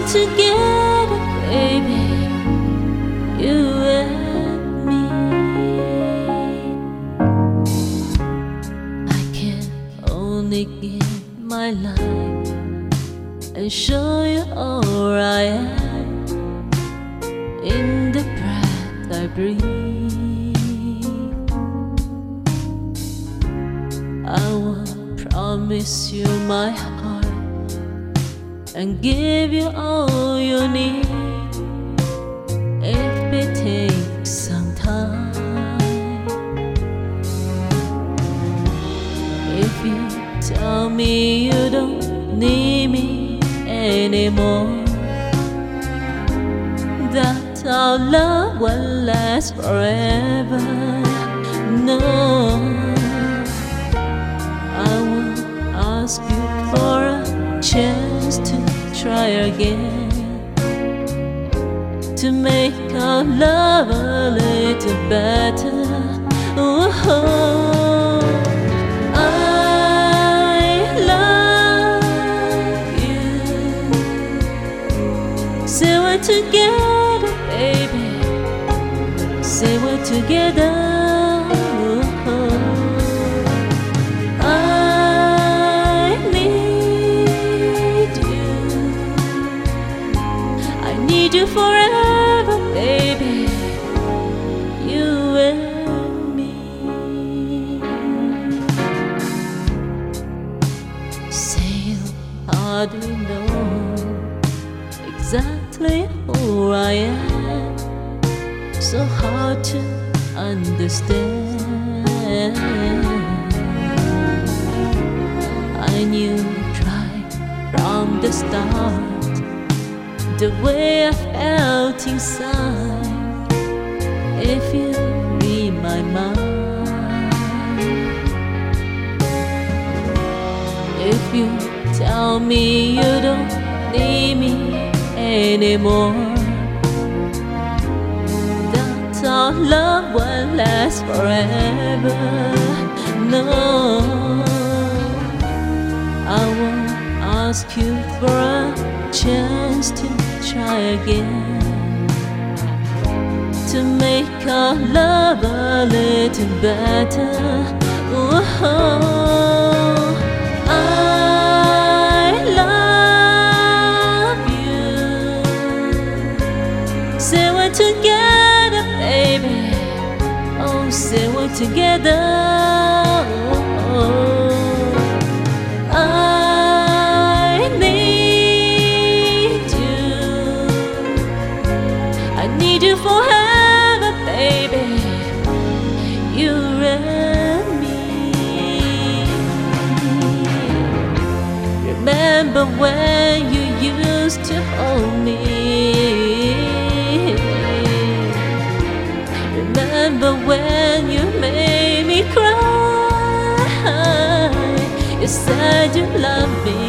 together, baby, you and me. I can only give my life and show you all I am in the breath I breathe. I will promise you my heart and give you all you need. If it takes some time, if you tell me you don't need me anymore, that our love will last forever. No, I will ask you for a chance to try again, to make our love a little better. Oh, I love you. Say we're together, baby. Say we're together. Need you forever, baby, you and me. Say you hardly know exactly who I am, so hard to understand. I knew you'd try from the start, the way I felt inside. If you read my mind, if you tell me you don't need me anymore, that our love will last forever. No, I won't ask you for a chance to try again, to make our love a little better. Oh, I love you. Say we're together, baby. Oh, say we're together. Oh, I need you forever, baby, you and me. Remember when you used to hold me? Remember when you made me cry? You said you loved me.